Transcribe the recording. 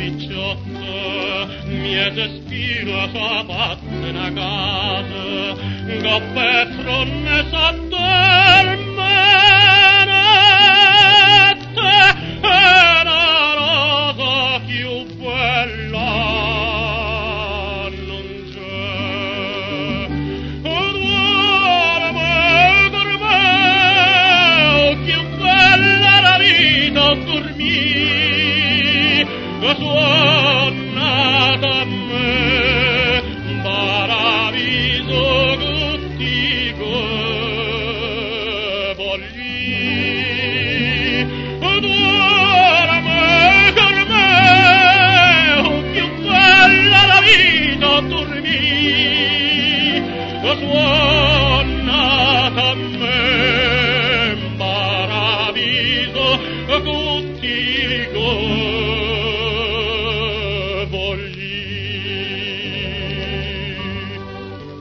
picciotto, miete spiro fa fatte una casa, goppe fronne s'addormente, e la rosa più bella non c'è. Dorme per me, più bella la vita dormì, suonata a me, paradiso tutti che voglì. Dorme per me, più bella la vita dormì, suonata a me,